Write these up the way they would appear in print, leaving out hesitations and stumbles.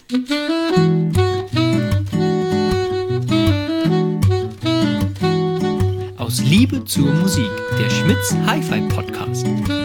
Aus Liebe zur Musik, der Schmitz Hi-Fi Podcast.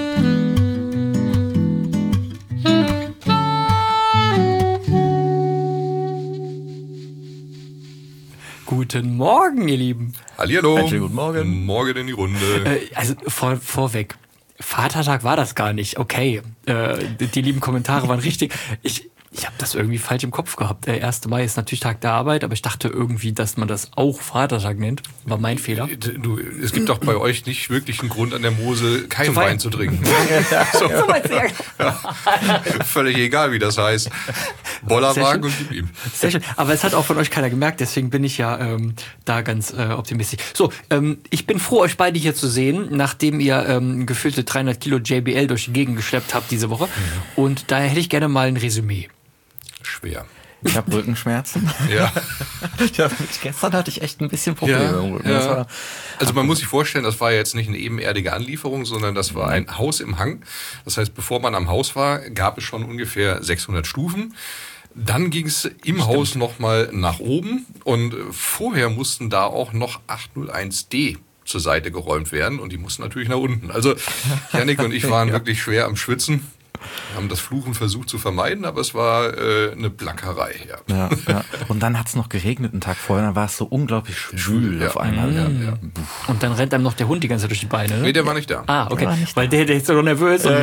Guten Morgen, ihr Lieben. Hallihallo. Guten Morgen. Morgen in die Runde. Also vorweg, Vatertag war das gar nicht. Okay, die lieben Kommentare waren richtig. Ich habe das irgendwie falsch im Kopf gehabt. Der 1. Mai ist natürlich Tag der Arbeit, aber ich dachte irgendwie, dass man das auch Vatertag nennt. War mein Fehler. Du, es gibt doch bei euch nicht wirklich einen Grund an der Mosel, keinen Wein zu trinken. So meinst du ja. Völlig egal, wie das heißt. Bollerwagen und gib ihm. Sehr schön. Aber es hat auch von euch keiner gemerkt, deswegen bin ich ja da ganz optimistisch. So, ich bin froh, euch beide hier zu sehen, nachdem ihr gefühlte 300 Kilo JBL durch die Gegend geschleppt habt diese Woche. Und daher hätte ich gerne mal ein Resümee. Schwer. Ich habe Rückenschmerzen. Ja. Gestern hatte ich echt ein bisschen Probleme im Rücken. Ja. Also man muss sich vorstellen, das war jetzt nicht eine ebenerdige Anlieferung, sondern das war ein Haus im Hang. Das heißt, bevor man am Haus war, gab es schon ungefähr 600 Stufen. Dann ging es im Haus nochmal nach oben und vorher mussten da auch noch 801D zur Seite geräumt werden und die mussten natürlich nach unten. Also Jannik und ich waren wirklich schwer am Schwitzen. Wir haben das Fluchen versucht zu vermeiden, aber es war eine Plackerei. Ja. Ja. Und dann hat es noch geregnet einen Tag vorher, dann war es so unglaublich schwül auf einmal. Ja. Und dann rennt einem noch der Hund die ganze Zeit durch die Beine, ne? Nee, der war nicht da. Ah, okay. Weil der ist so nervös. Nee,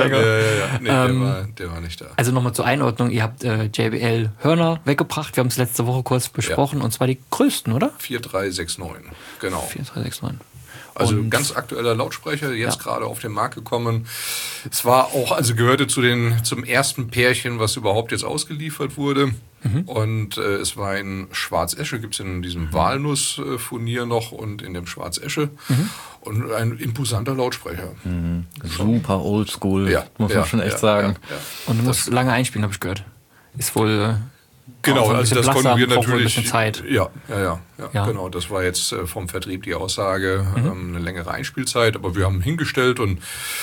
der war nicht da. Also nochmal zur Einordnung, ihr habt JBL Hörner weggebracht, wir haben es letzte Woche kurz besprochen, und zwar die größten, oder? 4369, genau. 4369. Also und ganz aktueller Lautsprecher, jetzt gerade auf den Markt gekommen. Es war auch, also gehörte zum ersten Pärchen, was überhaupt jetzt ausgeliefert wurde. Und es war in Schwarzesche, gibt es in diesem Walnussfurnier noch und in dem Schwarzesche. Und ein imposanter Lautsprecher. Super oldschool, muss man schon echt sagen. Ja. Und du musst lange einspielen, habe ich gehört. Ist wohl... Genau, so ein also bisschen das konnten wir Blasser, braucht wohl ein natürlich. bisschen Zeit. Ja, Ja. genau. Das war jetzt vom Vertrieb die Aussage, eine längere Einspielzeit, aber wir haben hingestellt und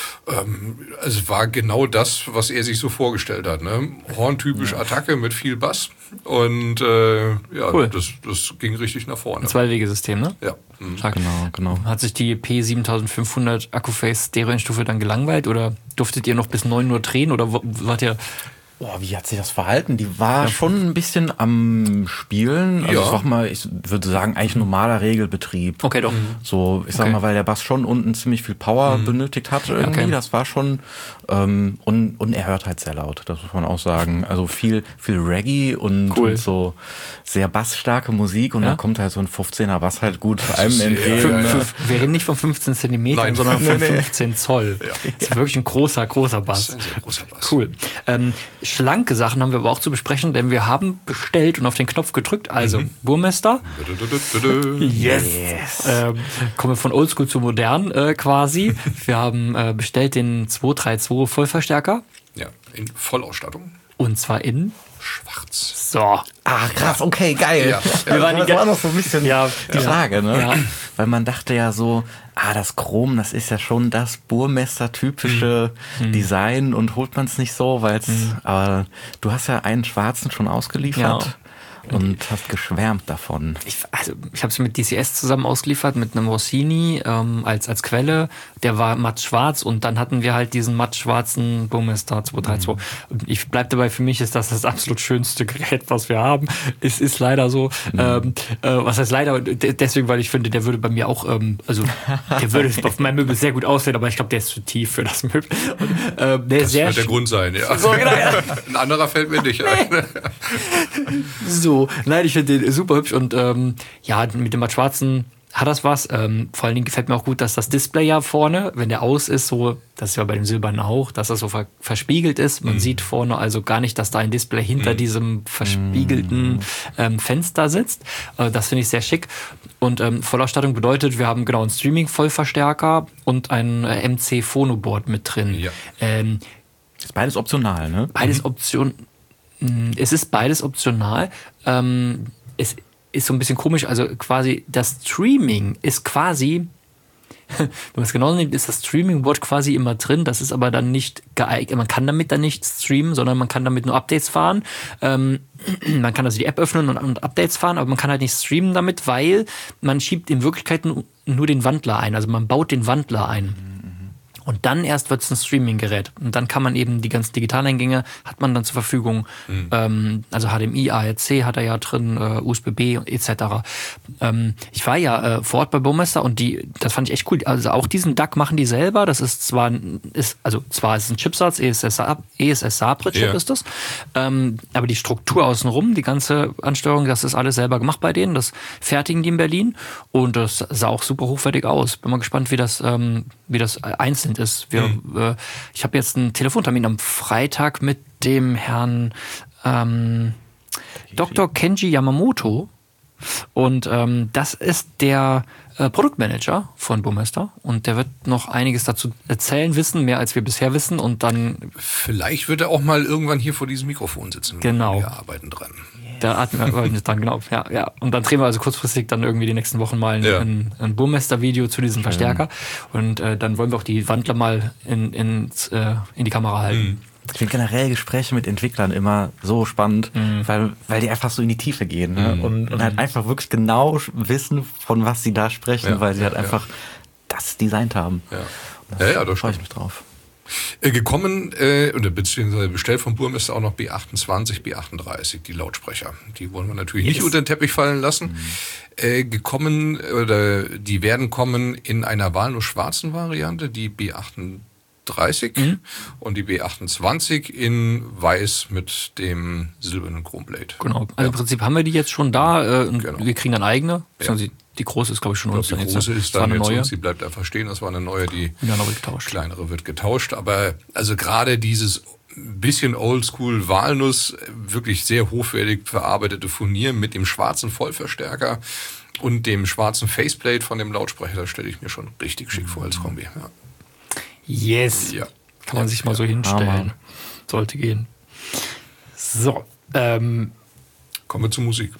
es war genau das, was er sich so vorgestellt hat. Ne? Horntypisch Attacke mit viel Bass und Cool. das ging richtig nach vorne. Ein Zweiwegesystem, ne? Ja. Stark. Genau. Hat sich die P7500 Akkuface Stereo-Stufe dann gelangweilt oder durftet ihr noch bis 9 Uhr drehen oder wart ihr... Boah, wie hat sich das verhalten? Die war schon ein bisschen am Spielen. Also es war mal, ich würde sagen, eigentlich ein normaler Regelbetrieb. Okay, doch. So, ich sag mal, weil der Bass schon unten ziemlich viel Power benötigt hat irgendwie. Okay. Das war schon, und er hört halt sehr laut, das muss man auch sagen. Also viel Reggae und so sehr bassstarke Musik und da kommt halt so ein 15er Bass halt gut einem entgegen. Wir reden nicht von 15 Zentimetern, sondern von 15 Zoll. Ja. Das ist wirklich ein großer Bass. Das ist ein sehr großer Bass. Cool. Schlanke Sachen haben wir aber auch zu besprechen, denn wir haben bestellt und auf den Knopf gedrückt. Also Burmester. Yes. Kommen wir von Oldschool zu modern quasi. Wir haben bestellt den 232 Vollverstärker. Ja, in Vollausstattung. Und zwar in Schwarz. So. Ah, krass, okay, geil. Ja. Wir waren das war noch so ein bisschen die Frage, ne? Ja. Weil man dachte ja so, das Chrom, das ist ja schon das Burmester-typische Design und holt man es nicht so, weil aber du hast ja einen schwarzen schon ausgeliefert. Und hast geschwärmt davon. Ich habe es mit DCS zusammen ausgeliefert, mit einem Rossini als Quelle. Der war matt schwarz und dann hatten wir halt diesen matt schwarzen Burmester 232. Und ich bleib dabei, für mich ist das absolut schönste Gerät, was wir haben. Es ist leider so. Was heißt leider? Deswegen, weil ich finde, der würde bei mir auch, der würde auf meinem Möbel sehr gut aussehen, aber ich glaube, der ist zu tief für das Möbel. Und, das wird der Grund sein, ja. So, genau, ja. Ein anderer fällt mir nicht ein. So, nein, ich finde den super hübsch und mit dem matt schwarzen hat das was. Vor allen Dingen gefällt mir auch gut, dass das Display ja vorne, wenn der aus ist, so, das ist ja bei dem silbernen auch, dass das so verspiegelt ist. Man sieht vorne also gar nicht, dass da ein Display hinter diesem verspiegelten Fenster sitzt. Das finde ich sehr schick. Und Vollausstattung bedeutet, wir haben genau einen Streaming-Vollverstärker und ein MC-Phonoboard mit drin. Ja. Ist beides optional, ne? Beides Option. Es ist beides optional. Es ist so ein bisschen komisch. Also quasi das Streaming ist quasi wenn man es genau nimmt, ist das Streaming-Board quasi immer drin. Das ist aber dann nicht geeignet. Man kann damit dann nicht streamen, sondern man kann damit nur Updates fahren. Man kann also die App öffnen und Updates fahren, aber man kann halt nicht streamen damit, weil man schiebt in Wirklichkeit nur den Wandler ein. Also man baut den Wandler ein. Und dann erst wird es ein Streaming-Gerät. Und dann kann man eben die ganzen Digitaleingänge hat man dann zur Verfügung. Also HDMI, ARC hat er ja drin, USB-B etc. Ich war ja vor Ort bei Burmester und das fand ich echt cool. Also auch diesen DAC machen die selber. Das ist zwar ist ein Chipsatz, ESS-SAPRE-Chip ist das. Aber die Struktur außenrum, die ganze Ansteuerung, das ist alles selber gemacht bei denen. Das fertigen die in Berlin. Und das sah auch super hochwertig aus. Bin mal gespannt, wie das einzeln ist. Ich habe jetzt einen Telefontermin am Freitag mit dem Herrn Dr. Kenji Yamamoto und das ist der Produktmanager von Burmester und der wird noch einiges dazu erzählen, wissen, mehr als wir bisher wissen und dann... Vielleicht wird er auch mal irgendwann hier vor diesem Mikrofon sitzen. Genau. Wir arbeiten dran. Da arbeiten wir dran, genau. Ja. Und dann drehen wir also kurzfristig dann irgendwie die nächsten Wochen mal ein Burmester-Video zu diesem Verstärker. Und dann wollen wir auch die Wandler mal in die Kamera halten. Ich finde generell Gespräche mit Entwicklern immer so spannend, weil die einfach so in die Tiefe gehen und halt einfach wirklich genau wissen, von was sie da sprechen, weil sie halt einfach das designt haben. Ja, da freue ich mich drauf. Gekommen, beziehungsweise bestellt vom Burmester auch noch B28, B38, die Lautsprecher. Die wollen wir natürlich nicht unter den Teppich fallen lassen. Gekommen, oder die werden kommen in einer wahllos schwarzen Variante, die B38 und die B28 in weiß mit dem silbernen Chromblade. Genau, also im Prinzip haben wir die jetzt schon da und wir kriegen dann eigene. Die große ist, glaube ich, schon uns. Die große ist dann jetzt uns, die bleibt einfach stehen. Das war eine neue, die kleinere wird getauscht. Aber also gerade dieses bisschen Oldschool Walnuss, wirklich sehr hochwertig verarbeitete Furnier mit dem schwarzen Vollverstärker und dem schwarzen Faceplate von dem Lautsprecher, das stelle ich mir schon richtig schick vor als Kombi. Ja. Yes. Ja. Kann man sich mal so hinstellen. Sollte gehen. So. Kommen wir zur Musik.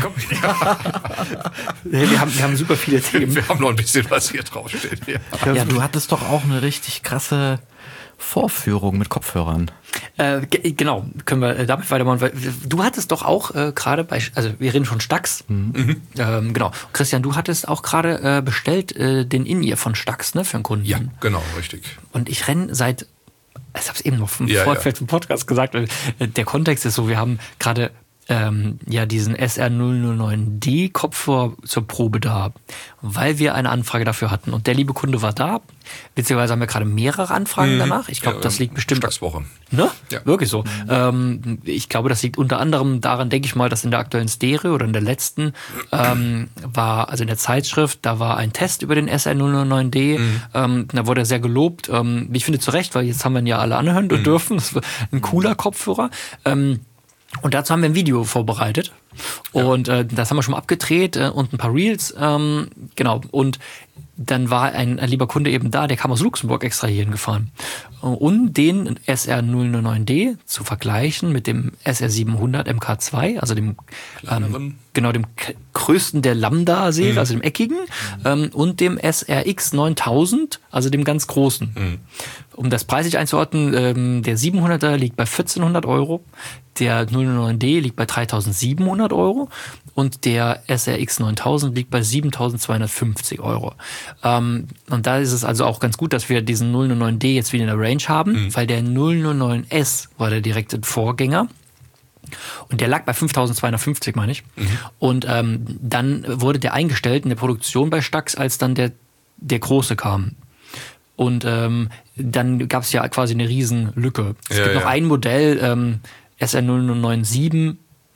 Wir haben super viele Themen. Wir haben noch ein bisschen, was hier draufsteht. Ja, du hattest doch auch eine richtig krasse Vorführung mit Kopfhörern. Genau, können wir damit weitermachen. Weil du hattest doch auch gerade also wir reden von Stax. Genau. Christian, du hattest auch gerade bestellt den In-Ear von Stax, ne, für einen Kunden. Ja, genau, richtig. Und ich renne ich habe es eben noch vom Podcast gesagt, der Kontext ist so, wir haben gerade diesen SR009D Kopfhörer zur Probe da, weil wir eine Anfrage dafür hatten. Und der liebe Kunde war da. Beziehungsweise haben wir gerade mehrere Anfragen danach. Ich glaube, das liegt bestimmt... Stagswoche. Ne? Ja. Wirklich so. Ich glaube, das liegt unter anderem daran, denke ich mal, dass in der aktuellen Stereo oder in der letzten war, also in der Zeitschrift, da war ein Test über den SR009D. Da wurde er sehr gelobt. Ich finde zu Recht, weil jetzt haben wir ihn ja alle anhören dürfen. Das war ein cooler Kopfhörer. Und dazu haben wir ein Video vorbereitet und das haben wir schon mal abgedreht und ein paar Reels, genau. Und dann war ein lieber Kunde eben da, der kam aus Luxemburg extra hierhin gefahren, um den SR009D zu vergleichen mit dem SR700 MK2, also dem dem größten der Lambda-Serie, also dem eckigen, und dem SRX 9000, also dem ganz großen. Um das preislich einzuordnen, der 700er liegt bei 1.400 €, der 009D liegt bei 3.700 € und der SRX 9000 liegt bei 7.250 €. Und da ist es also auch ganz gut, dass wir diesen 009D jetzt wieder in der Range haben, weil der 009S war der direkte Vorgänger. Und der lag bei 5.250, meine ich. Und dann wurde der eingestellt in der Produktion bei Stax, als dann der große kam. Und dann gab es ja quasi eine riesen Lücke. Es gibt noch ein Modell, SR007S,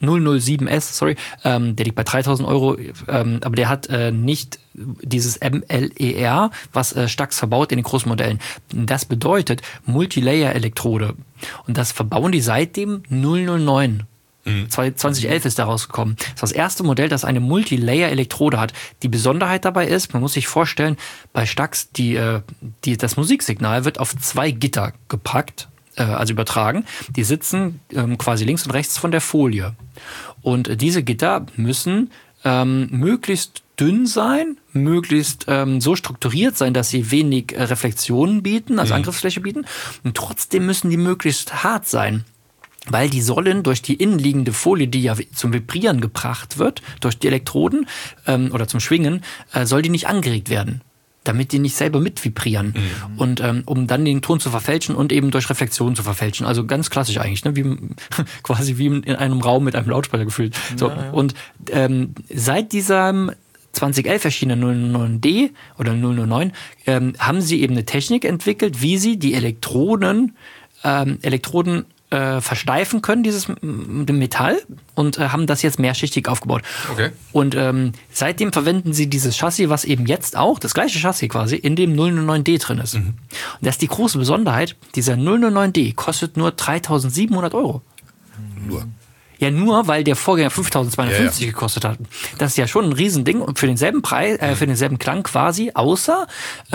der liegt bei 3.000 €, aber der hat nicht dieses MLER, was Stax verbaut in den großen Modellen. Das bedeutet Multilayer-Elektrode. Und das verbauen die seit dem 009. 2011 ist da rausgekommen. Das ist das erste Modell, das eine Multilayer-Elektrode hat. Die Besonderheit dabei ist, man muss sich vorstellen, bei Stax, das Musiksignal wird auf 2 Gitter gepackt, also übertragen. Die sitzen quasi links und rechts von der Folie. Und diese Gitter müssen möglichst dünn sein, möglichst so strukturiert sein, dass sie wenig Reflexionen bieten, also Angriffsfläche bieten. Und trotzdem müssen die möglichst hart sein. Weil die sollen durch die innenliegende Folie, die ja zum Vibrieren gebracht wird, durch die Elektroden oder zum Schwingen, soll die nicht angeregt werden, damit die nicht selber mit vibrieren. Und um dann den Ton zu verfälschen und eben durch Reflexionen zu verfälschen. Also ganz klassisch eigentlich, ne? Quasi wie in einem Raum mit einem Lautsprecher gefühlt. So. Ja. Und seit diesem 2011 erschienenen 009D oder 009 haben sie eben eine Technik entwickelt, wie sie die Elektroden versteifen können, dieses Metall, und haben das jetzt mehrschichtig aufgebaut. Okay. Und seitdem verwenden sie dieses Chassis, was eben jetzt auch, das gleiche Chassis quasi, in dem 009D drin ist. Und das ist die große Besonderheit, dieser 009D kostet nur 3.700 €. Nur. Ja, nur weil der Vorgänger 5.250 gekostet hat. Das ist ja schon ein Riesending und für denselben Preis, für denselben Klang quasi, außer,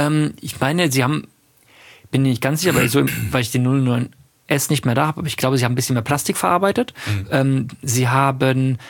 ich meine, sie haben, bin nicht ganz sicher, weil ich den 009S nicht mehr da habe, aber ich glaube, sie haben ein bisschen mehr Plastik verarbeitet. Sie haben,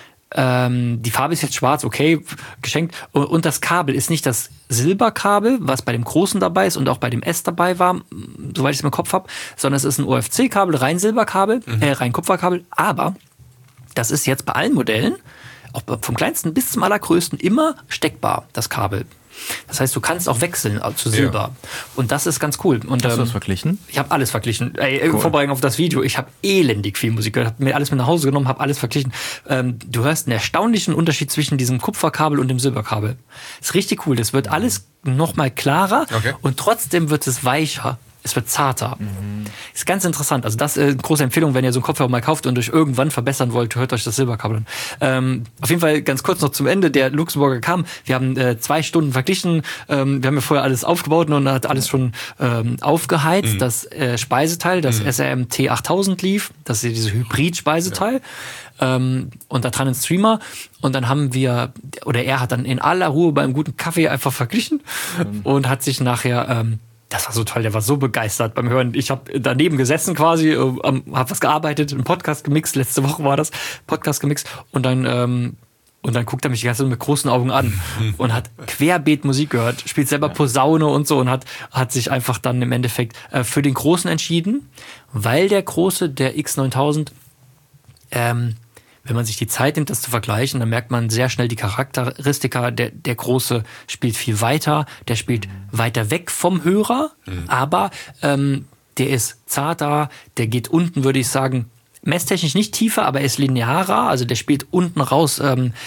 die Farbe ist jetzt schwarz, okay, geschenkt. Und das Kabel ist nicht das Silberkabel, was bei dem Großen dabei ist und auch bei dem S dabei war, soweit ich es im Kopf habe, sondern es ist ein OFC-Kabel, rein Silberkabel, rein Kupferkabel, aber das ist jetzt bei allen Modellen, auch vom kleinsten bis zum allergrößten, immer steckbar, das Kabel. Das heißt, du kannst auch wechseln zu Silber. Ja. Und das ist ganz cool. Und, hast du das verglichen? Ich habe alles verglichen. Cool. Vorbereitung auf das Video. Ich habe elendig viel Musik gehört. Habe mir alles mit nach Hause genommen, habe alles verglichen. Du hörst einen erstaunlichen Unterschied zwischen diesem Kupferkabel und dem Silberkabel. Ist richtig cool. Das wird alles nochmal klarer und trotzdem wird es weicher. Es wird zarter. Ist ganz interessant. Also das ist eine große Empfehlung, wenn ihr so einen Kopfhörer mal kauft und euch irgendwann verbessern wollt, hört euch das Silberkabel an. Auf jeden Fall ganz kurz noch zum Ende. Der Luxemburger kam. Wir haben 2 Stunden verglichen. Wir haben ja vorher alles aufgebaut und hat alles schon aufgeheizt. Das Speiseteil, das SRM T8000 lief. Das ist dieses Hybrid-Speiseteil. Und da dran ein Streamer. Und dann haben wir, oder er hat dann in aller Ruhe beim guten Kaffee einfach verglichen und hat sich nachher das war so toll, der war so begeistert beim Hören. Ich habe daneben gesessen quasi, habe was gearbeitet, einen Podcast gemixt, letzte Woche war das, Podcast gemixt und dann guckt er mich die ganze Zeit mit großen Augen an und hat querbeet Musik gehört, spielt selber Posaune und so und hat sich einfach dann im Endeffekt für den Großen entschieden, weil der Große, der X9000, wenn man sich die Zeit nimmt, das zu vergleichen, dann merkt man sehr schnell die Charakteristika. Der Große spielt viel weiter, der spielt weiter weg vom Hörer, aber der ist zarter, der geht unten, würde ich sagen, messtechnisch nicht tiefer, aber er ist linearer, also der spielt unten raus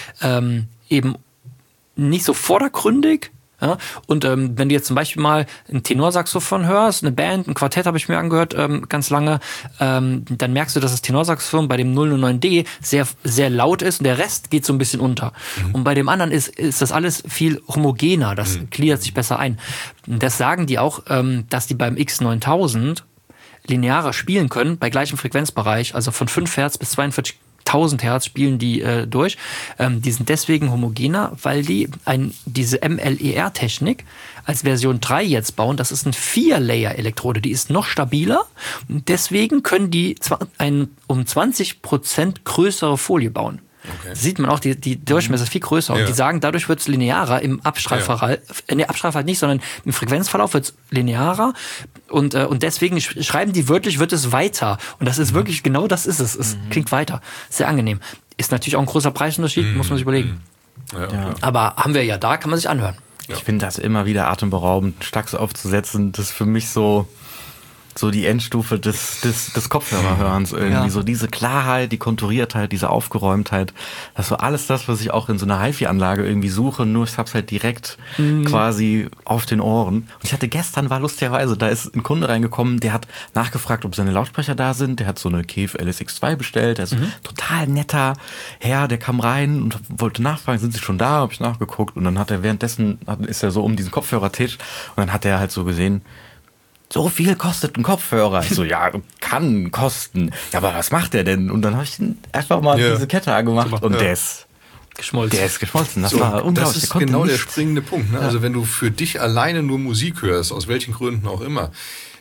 eben nicht so vordergründig. Ja, und wenn du jetzt zum Beispiel mal ein Tenorsaxophon hörst, eine Band, ein Quartett habe ich mir angehört ganz lange, dann merkst du, dass das Tenorsaxophon bei dem 009D sehr, sehr laut ist und der Rest geht so ein bisschen unter. Und bei dem anderen ist das alles viel homogener, das gliedert sich besser ein. Das sagen die auch, dass die beim X9000 linearer spielen können, bei gleichem Frequenzbereich, also von 5 Hertz bis 42.000 Hertz spielen die durch. Die sind deswegen homogener, weil die diese MLER-Technik als Version 3 jetzt bauen. Das ist eine 4-Layer-Elektrode, die ist noch stabiler. Und deswegen können die um 20% größere Folie bauen. Okay. Da sieht man auch, die Durchmesser ist viel größer. Und die sagen, dadurch wird es linearer im Abstrahlverlauf. Abstrahlverlauf halt nicht, sondern im Frequenzverlauf wird es linearer. Und deswegen schreiben die wörtlich, wird es weiter. Und das ist wirklich, genau das ist es. Es klingt weiter. Sehr angenehm. Ist natürlich auch ein großer Preisunterschied, muss man sich überlegen. Ja. Aber haben wir ja da, kann man sich anhören. Ich finde das immer wieder atemberaubend, Stax aufzusetzen. Das ist für mich so die Endstufe des Kopfhörerhörens irgendwie. Ja. So diese Klarheit, die Konturiertheit, diese Aufgeräumtheit. Das ist so alles das, was ich auch in so einer HiFi-Anlage irgendwie suche, nur ich hab's halt direkt quasi auf den Ohren. Und ich hatte gestern, war lustigerweise, da ist ein Kunde reingekommen, der hat nachgefragt, ob seine Lautsprecher da sind. Der hat so eine Kef LSX2 bestellt. Der ist total netter Herr, der kam rein und wollte nachfragen, sind Sie schon da? Hab ich nachgeguckt. Und dann hat er währenddessen, ist er so um diesen Kopfhörertisch und dann hat er halt so gesehen, so viel kostet ein Kopfhörer. Ich so, ja, kann kosten. Ja, aber was macht der denn? Und dann habe ich einfach mal diese Kette angemacht und der ist geschmolzen. Das war unglaublich. Das ist genau der springende Punkt. Ne? Ja. Also wenn du für dich alleine nur Musik hörst, aus welchen Gründen auch immer,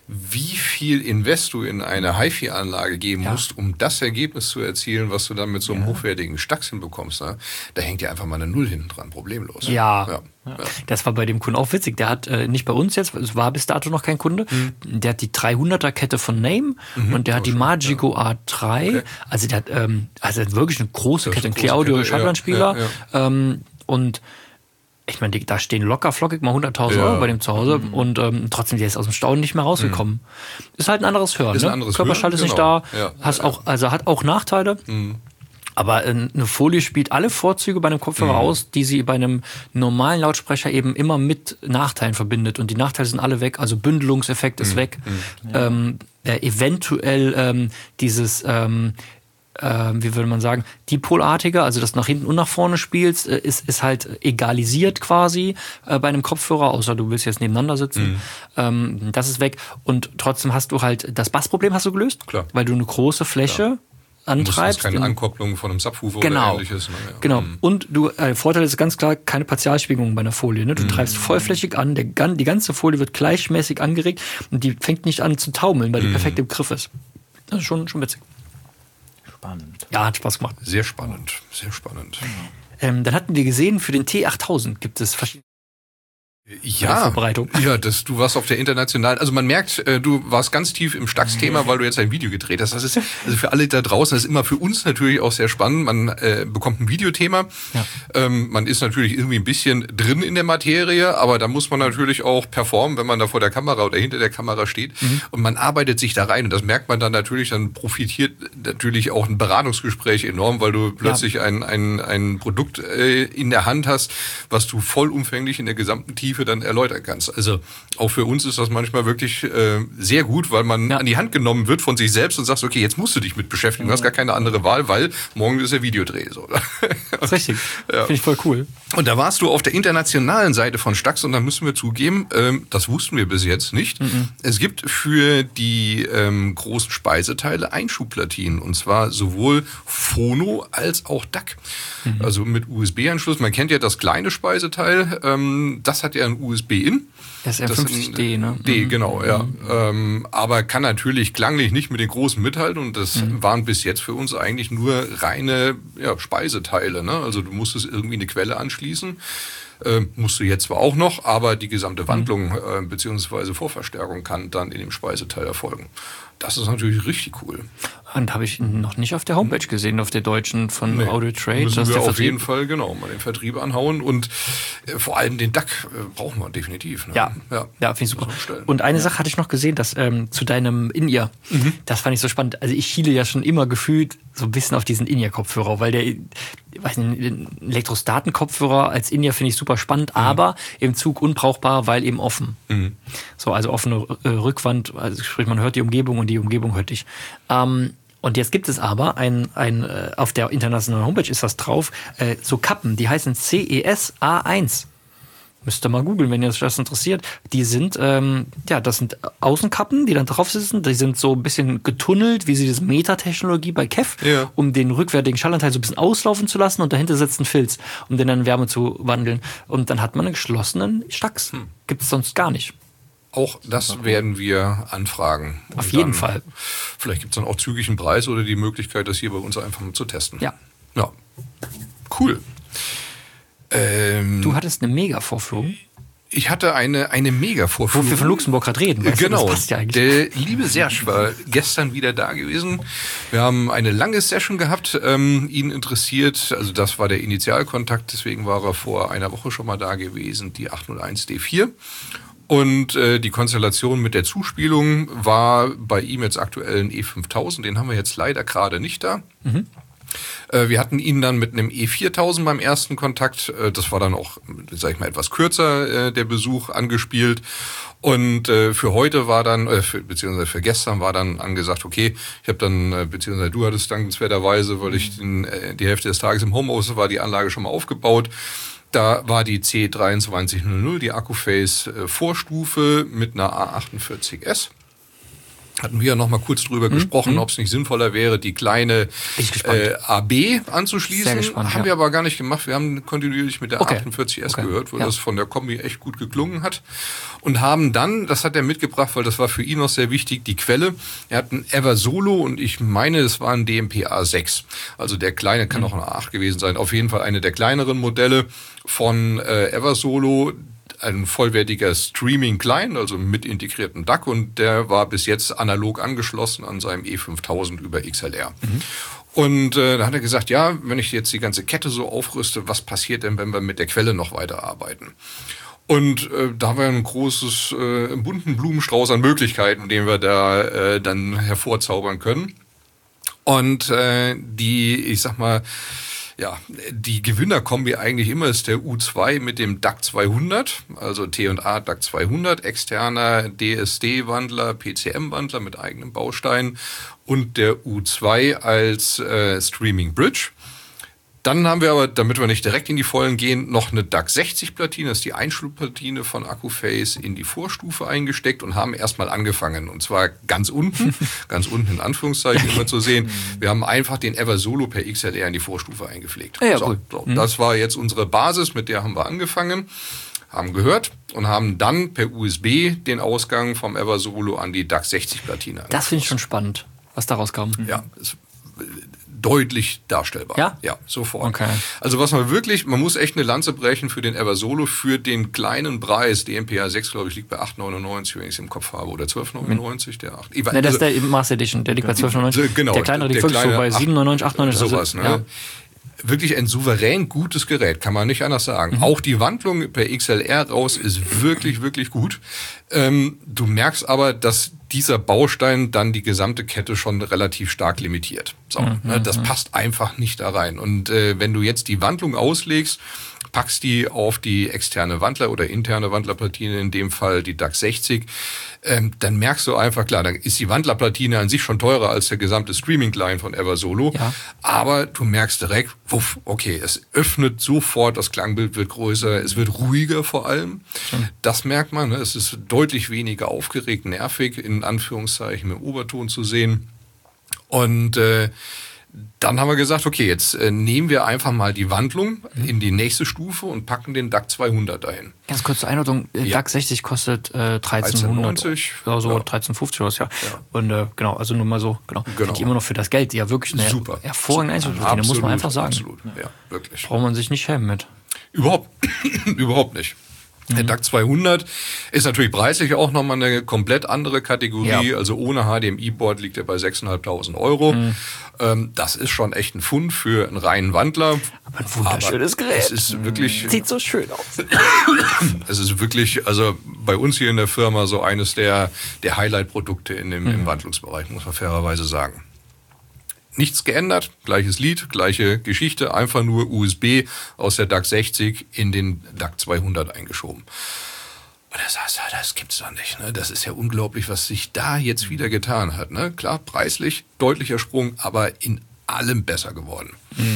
wie viel Invest du in eine HiFi-Anlage geben musst, um das Ergebnis zu erzielen, was du dann mit so einem hochwertigen Stax hinbekommst. Ne? Da hängt ja einfach mal eine Null hinten dran, problemlos. Ja. Das war bei dem Kunden auch witzig. Der hat nicht bei uns jetzt, es war bis dato noch kein Kunde, der hat die 300er-Kette von Name und der hat die Magico A3. Okay. Also der hat wirklich eine große Kette, ein Clear-Audio-Schallplattenspieler. Und ich meine, da stehen locker flockig mal 100.000 Euro bei dem zu Hause und trotzdem, der ist aus dem Staunen nicht mehr rausgekommen. Ist halt ein anderes Hören. Ist ein anderes Körperschall ist nicht da, hat auch Nachteile. Aber eine Folie spielt alle Vorzüge bei einem Kopfhörer aus, die sie bei einem normalen Lautsprecher eben immer mit Nachteilen verbindet. Und die Nachteile sind alle weg. Also Bündelungseffekt ist weg. Eventuell dieses wie würde man sagen, dipolartiger, also das nach hinten und nach vorne spielst, ist halt egalisiert quasi bei einem Kopfhörer, außer du willst jetzt nebeneinander sitzen. Das ist weg. Und trotzdem hast du halt, das Bassproblem hast du gelöst, weil du eine große Fläche antreibst. Du hast keine Ankopplung von einem Subwoofer oder ähnliches. Genau. Und Vorteil ist ganz klar, keine Partialschwingungen bei einer Folie. Ne? Du treibst vollflächig an, die ganze Folie wird gleichmäßig angeregt und die fängt nicht an zu taumeln, weil die perfekt im Griff ist. Das ist schon witzig. Spannend. Ja, hat Spaß gemacht. Sehr spannend, sehr spannend. Dann hatten wir gesehen, für den T8000 gibt es verschiedene Vorbereitung. Ja, du warst auf der internationalen, also man merkt, du warst ganz tief im Stax-Thema, weil du jetzt ein Video gedreht hast. Das ist, also für alle da draußen, das ist immer für uns natürlich auch sehr spannend. Man bekommt ein Videothema. Man ist natürlich irgendwie ein bisschen drin in der Materie, aber da muss man natürlich auch performen, wenn man da vor der Kamera oder hinter der Kamera steht. Und man arbeitet sich da rein und das merkt man dann natürlich, dann profitiert natürlich auch ein Beratungsgespräch enorm, weil du plötzlich ein Produkt in der Hand hast, was du vollumfänglich in der gesamten Tiefe dann erläutern kannst. Also auch für uns ist das manchmal wirklich sehr gut, weil man an die Hand genommen wird von sich selbst und sagst, okay, jetzt musst du dich mit beschäftigen, du hast gar keine andere Wahl, weil morgen ist der Videodreh. So. Das ist richtig. Finde ich voll cool. Und da warst du auf der internationalen Seite von Stax und da müssen wir zugeben, das wussten wir bis jetzt nicht. Es gibt für die großen Speiseteile Einschubplatinen und zwar sowohl Phono als auch DAC. Also mit USB-Anschluss. Man kennt ja das kleine Speiseteil, das hat ja ein USB-In. Das ist R50D, ne? D, genau, ja. Aber kann natürlich klanglich nicht mit den großen mithalten und das waren bis jetzt für uns eigentlich nur reine Speiseteile. Ne? Also du musstest irgendwie eine Quelle anschließen. Musst du jetzt zwar auch noch, aber die gesamte Wandlung bzw. Vorverstärkung kann dann in dem Speiseteil erfolgen. Das ist natürlich richtig cool. Und habe ich noch nicht auf der Homepage gesehen, auf der deutschen von Audio Trade. Müssen wir auf jeden Fall mal den Vertrieb anhauen und vor allem den DAC brauchen wir definitiv. Ne? Ja, finde ich super. Und eine Sache hatte ich noch gesehen, dass zu deinem In-Ear, das fand ich so spannend. Also ich schiele ja schon immer gefühlt so ein bisschen auf diesen In-Ear-Kopfhörer, weil den Elektrostaten-Kopfhörer als In-Ear finde ich super spannend, aber im Zug unbrauchbar, weil eben offen. So, also offene Rückwand, also sprich man hört die Umgebung und die Umgebung hört dich. Und jetzt gibt es aber auf der internationalen Homepage ist das drauf, so Kappen, die heißen CES A1. Müsst ihr mal googeln, wenn ihr das interessiert. Die sind, das sind Außenkappen, die dann drauf sitzen. Die sind so ein bisschen getunnelt, wie sie diese Metatechnologie bei Kev, um den rückwärtigen Schallanteil so ein bisschen auslaufen zu lassen und dahinter sitzt ein Filz, um den dann in Wärme zu wandeln. Und dann hat man einen geschlossenen Stax. Gibt es sonst gar nicht. Auch das werden wir anfragen. Auf jeden Fall. Vielleicht gibt es dann auch zügig einen Preis oder die Möglichkeit, das hier bei uns einfach mal zu testen. Ja. Cool. Du hattest eine Mega-Vorführung. Ich hatte eine Mega-Vorführung. Wo wir von Luxemburg gerade reden. Genau. Das passt ja eigentlich. Der liebe Serge war gestern wieder da gewesen. Wir haben eine lange Session gehabt. Ihn interessiert, also das war der Initialkontakt, deswegen war er vor einer Woche schon mal da gewesen, die 801D4. Und die Konstellation mit der Zuspielung war bei ihm jetzt aktuell ein E5000. Den haben wir jetzt leider gerade nicht da. Wir hatten ihn dann mit einem E4000 beim ersten Kontakt. Das war dann auch, sag ich mal, etwas kürzer, der Besuch angespielt. Und für heute war dann, beziehungsweise für gestern war dann angesagt, okay, ich habe dann, beziehungsweise du hattest dankenswerterweise, weil ich die Hälfte des Tages im Homeoffice war, die Anlage schon mal aufgebaut. Da war die C2300, die Akkuphase Vorstufe mit einer A48S. hatten wir ja noch mal kurz drüber gesprochen, ob es nicht sinnvoller wäre, die kleine AB anzuschließen. Sehr gespannt, haben wir aber gar nicht gemacht. Wir haben kontinuierlich mit der 48S gehört, weil das von der Kombi echt gut geklungen hat. Und haben dann, das hat er mitgebracht, weil das war für ihn noch sehr wichtig, die Quelle. Er hat einen Eversolo und ich meine, es war ein DMP A6. Also der kleine kann auch ein A8 gewesen sein. Auf jeden Fall eine der kleineren Modelle von Eversolo. Ein vollwertiger Streaming-Client, also mit integriertem DAC, und der war bis jetzt analog angeschlossen an seinem E5000 über XLR. Und da hat er gesagt, ja, wenn ich jetzt die ganze Kette so aufrüste, was passiert denn, wenn wir mit der Quelle noch weiterarbeiten? Und da haben wir einen bunten Blumenstrauß an Möglichkeiten, den wir da dann hervorzaubern können. Und die Gewinnerkombi eigentlich immer ist der U2 mit dem DAC 200, also T&A DAC 200, externer DSD-Wandler, PCM-Wandler mit eigenem Baustein und der U2 als Streaming Bridge. Dann haben wir aber, damit wir nicht direkt in die Vollen gehen, noch eine DAC 60-Platine, das ist die Einschluppplatine von Accuphase, in die Vorstufe eingesteckt und haben erstmal angefangen. Und zwar ganz unten in Anführungszeichen immer zu sehen. Wir haben einfach den Eversolo per XLR in die Vorstufe eingepflegt. Ja, cool. Das war jetzt unsere Basis, mit der haben wir angefangen, haben gehört und haben dann per USB den Ausgang vom Eversolo an die DAC 60-Platine. Das finde ich schon spannend, was daraus kam. Ja, deutlich darstellbar. Ja? Ja, sofort. Okay. Also man muss echt eine Lanze brechen für den Eversolo, für den kleinen Preis. DMPA 6, glaube ich, liegt bei 8,99, wenn ich es im Kopf habe, oder 12,99. Der 8. Ne, das ist der Master Edition, der liegt bei 12,99. Genau. Der kleinere liegt wirklich so bei 7,99, 8,99. Sowas, ne? Ja. Wirklich ein souverän gutes Gerät, kann man nicht anders sagen. Auch die Wandlung per XLR raus ist wirklich, wirklich gut. Du merkst aber, dass dieser Baustein dann die gesamte Kette schon relativ stark limitiert. So, das passt einfach nicht da rein. Und wenn du jetzt die Wandlung auslegst, packst die auf die externe Wandler- oder interne Wandlerplatine, in dem Fall die DAC 60, dann merkst du einfach, klar, dann ist die Wandlerplatine an sich schon teurer als der gesamte Streaming-Client von Eversolo, aber du merkst direkt, wuff, okay, es öffnet sofort, das Klangbild wird größer, es wird ruhiger vor allem. Das merkt man, ne? Es ist deutlich weniger aufgeregt, nervig, in Anführungszeichen im Oberton zu sehen. Und dann haben wir gesagt, okay, jetzt nehmen wir einfach mal die Wandlung in die nächste Stufe und packen den DAC 200 dahin. Ganz kurz zur Einordnung, DAC 60 kostet 13,100. 13,90. Ja, so 13,50 was, ja. Und genau, also nur mal so, genau. Finde ich immer noch für das Geld, die ja wirklich eine hervorragende Einzelplatine, muss man einfach sagen. Absolut, ja, wirklich. Braucht man sich nicht schämen mit. Überhaupt nicht. Der DAC 200 ist natürlich preislich auch nochmal eine komplett andere Kategorie. Ja. Also ohne HDMI-Board liegt er bei 6.500 €. Das ist schon echt ein Pfund für einen reinen Wandler. Aber ein wunderschönes Gerät. Es ist wirklich, sieht so schön aus. Es ist wirklich, also bei uns hier in der Firma so eines der Highlight-Produkte im Wandlungsbereich, muss man fairerweise sagen. Nichts geändert, gleiches Lied, gleiche Geschichte, einfach nur USB aus der DAC 60 in den DAC 200 eingeschoben. Und er sagt, das gibt's doch nicht, ne? Das ist ja unglaublich, was sich da jetzt wieder getan hat, ne? Klar, preislich, deutlicher Sprung, aber in allem besser geworden.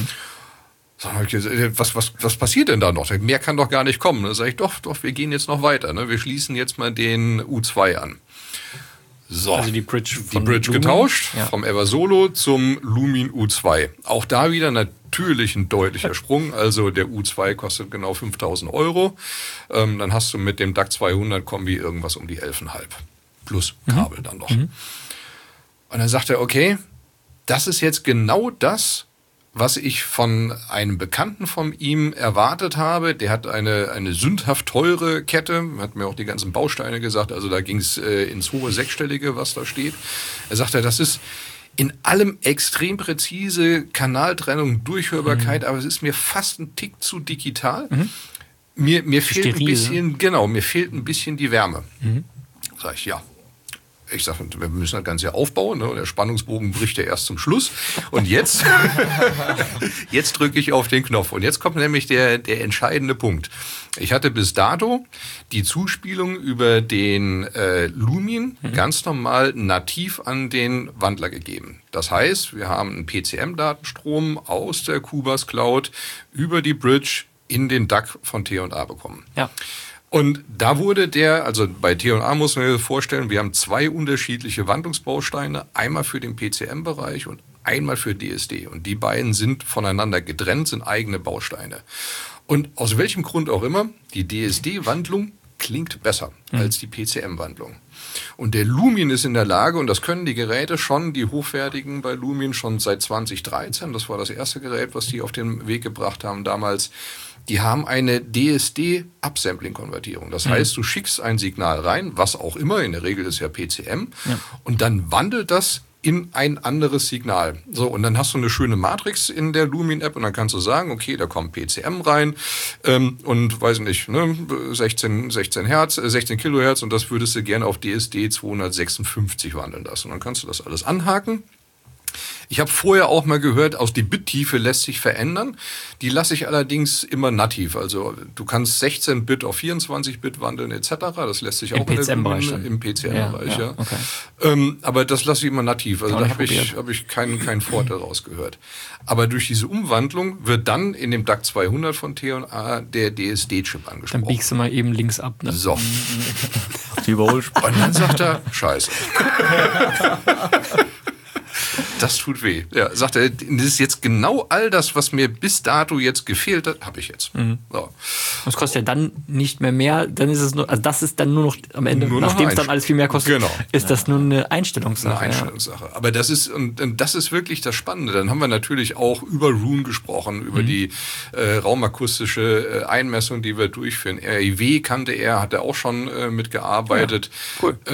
Was passiert denn da noch? Mehr kann doch gar nicht kommen. Da sage ich, doch, wir gehen jetzt noch weiter, ne? Wir schließen jetzt mal den U2 an. So, also die Bridge getauscht, vom Eversolo zum Lumin U2. Auch da wieder natürlich ein deutlicher Sprung. Also der U2 kostet genau 5.000 €. Dann hast du mit dem DAC 200 Kombi irgendwas um die 11,5. Plus Kabel dann noch. Und dann sagt er, okay, das ist jetzt genau das, was ich von einem Bekannten von ihm erwartet habe. Der hat eine sündhaft teure Kette, hat mir auch die ganzen Bausteine gesagt, also da ging es ins hohe Sechsstellige, was da steht. Er sagte, das ist in allem extrem präzise, Kanaltrennung, Durchhörbarkeit, aber es ist mir fast ein Tick zu digital. Mir fehlt ein bisschen, mir fehlt ein bisschen die Wärme. Sag ich, ja. Ich sage, wir müssen das Ganze ja aufbauen, ne? Und der Spannungsbogen bricht ja erst zum Schluss. Und jetzt drücke ich auf den Knopf. Und jetzt kommt nämlich der entscheidende Punkt. Ich hatte bis dato die Zuspielung über den Lumin ganz normal nativ an den Wandler gegeben. Das heißt, wir haben einen PCM-Datenstrom aus der Cubase Cloud über die Bridge in den DAC von T&A bekommen. Ja. Und da wurde also bei T&A muss man sich vorstellen, wir haben 2 unterschiedliche Wandlungsbausteine, einmal für den PCM-Bereich und einmal für DSD. Und die beiden sind voneinander getrennt, sind eigene Bausteine. Und aus welchem Grund auch immer, die DSD-Wandlung klingt besser als die PCM-Wandlung. Und der Lumin ist in der Lage, und das können die Geräte schon, die hochwertigen bei Lumin schon seit 2013, das war das erste Gerät, was die auf den Weg gebracht haben damals, die haben eine DSD-Upsampling-Konvertierung. Das heißt, du schickst ein Signal rein, was auch immer, in der Regel ist ja PCM, und dann wandelt das in ein anderes Signal. So, und dann hast du eine schöne Matrix in der Lumin-App und dann kannst du sagen, okay, da kommt PCM rein und weiß nicht, 16 Hertz, 16 Kilohertz und das würdest du gerne auf DSD 256 wandeln lassen. Und dann kannst du das alles anhaken. Ich habe vorher auch mal gehört, aus die Bittiefe lässt sich verändern. Die lasse ich allerdings immer nativ. Also du kannst 16-Bit auf 24-Bit wandeln etc. Das lässt sich auch im PCM-Bereich. Ja. Okay. Aber das lasse ich immer nativ. Also da habe ich keinen Vorteil rausgehört. Aber durch diese Umwandlung wird dann in dem DAC 200 von T&A der DSD-Chip angesprochen. Dann biegst du mal eben links ab. Ne? So. Die Überholspur. Und dann sagt er, scheiße. Das tut weh. Ja, sagt er, das ist jetzt genau all das, was mir bis dato jetzt gefehlt hat, habe ich jetzt. So. Das kostet ja dann nicht mehr, dann ist es nur, also das ist dann nur noch am Ende, nachdem es dann alles viel mehr kostet, ist das nur eine Einstellungssache. Eine Einstellungssache. Ja. Aber das ist, und das ist wirklich das Spannende. Dann haben wir natürlich auch über Rune gesprochen, über die raumakustische Einmessung, die wir durchführen. RIW kannte er, hat er auch schon mitgearbeitet. Ja, cool.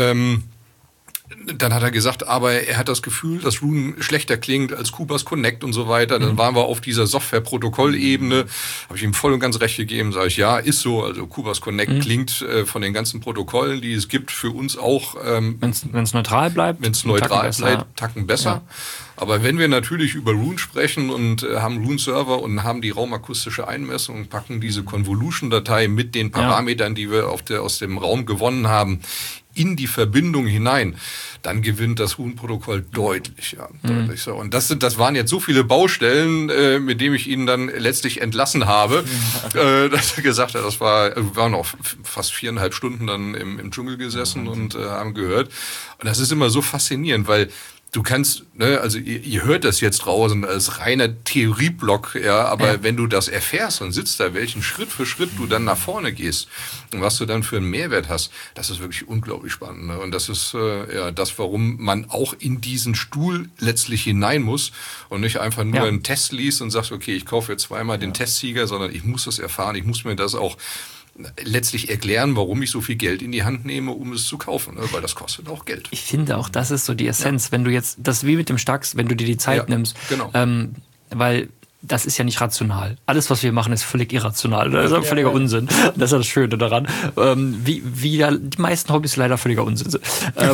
Dann hat er gesagt, aber er hat das Gefühl, dass Rune schlechter klingt als Cubase Connect und so weiter. Dann waren wir auf dieser Software-Protokoll-Ebene. Habe ich ihm voll und ganz recht gegeben. Sage ich, ja, ist so. Also Cubase Connect klingt von den ganzen Protokollen, die es gibt, für uns auch... wenn es neutral bleibt. Wenn es neutral bleibt, Tacken besser. Ja. Aber wenn wir natürlich über Rune sprechen und haben Rune-Server und haben die raumakustische Einmessung und packen diese Convolution-Datei mit den Parametern, die wir aus dem Raum gewonnen haben, in die Verbindung hinein, dann gewinnt das Rune-Protokoll deutlich. Ja, deutlich so. Und das waren jetzt so viele Baustellen, mit denen ich ihn dann letztlich entlassen habe, dass er gesagt hat, wir waren auch fast 4,5 Stunden dann im Dschungel gesessen und haben gehört. Und das ist immer so faszinierend, weil du kannst, also ihr hört das jetzt draußen als reiner Theorieblock, ja, aber wenn du das erfährst und sitzt da, welchen Schritt für Schritt du dann nach vorne gehst und was du dann für einen Mehrwert hast, das ist wirklich unglaublich spannend. Ne? Und das ist das, warum man auch in diesen Stuhl letztlich hinein muss und nicht einfach nur einen Test liest und sagst, okay, ich kaufe jetzt zweimal den Testsieger, sondern ich muss das erfahren, ich muss mir das auch letztlich erklären, warum ich so viel Geld in die Hand nehme, um es zu kaufen, ne? Weil das kostet auch Geld. Ich finde auch, das ist so die Essenz, wenn du jetzt, das ist wie mit dem Stax, wenn du dir die Zeit nimmst, genau. Weil das ist ja nicht rational. Alles, was wir machen, ist völlig irrational. Das ist ein völliger Unsinn. Das ist das Schöne daran. Wie die meisten Hobbys leider völliger Unsinn sind.